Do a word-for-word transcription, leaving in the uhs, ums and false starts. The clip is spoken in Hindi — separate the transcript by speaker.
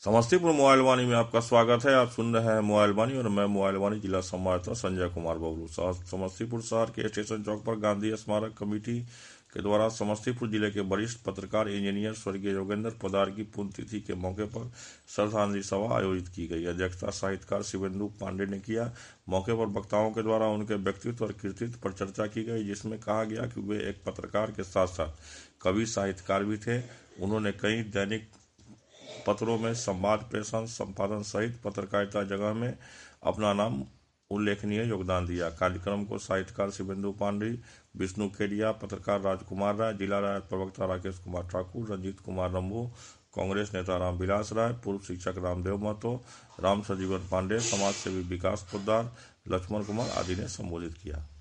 Speaker 1: समस्तीपुर मोबाइल वाणी में आपका स्वागत है। आप सुन रहे हैं मोबाइल वाणी और मैं मोबाइल वाणी जिला संवाददाता संजय कुमार बबलू। समस्तीपुर शहर के स्टेशन चौक पर गांधी स्मारक कमेटी के द्वारा समस्तीपुर जिले के वरिष्ठ पत्रकार इंजीनियर स्वर्गीय योगेंद्र पोद्दार की पुण्यतिथि के मौके पर श्रद्धांजलि सभा आयोजित की गई। अध्यक्षता साहित्यकार शिवेंदु पांडे ने किया। मौके पर वक्ताओं के द्वारा उनके व्यक्तित्व और कृतित्व पर चर्चा की गई, जिसमें कहा गया कि वे एक पत्रकार के साथ साथ कवि साहित्यकार भी थे। उन्होंने कई दैनिक पत्रों में संवाद प्रेषण संपादन सहित पत्रकारिता जगह में अपना नाम उल्लेखनीय योगदान दिया। कार्यक्रम को साहित्यकार शिवेंदु पांडे, विष्णु केडिया, पत्रकार राजकुमार राय, जिला राय प्रवक्ता राकेश कुमार ठाकुर, रंजीत कुमार रंभू, कांग्रेस नेता रामविलास राय, पूर्व शिक्षक रामदेव महतो, राम संजीवन पांडे, समाज सेवी विकास पोद्दार, लक्ष्मण कुमार आदि ने संबोधित किया।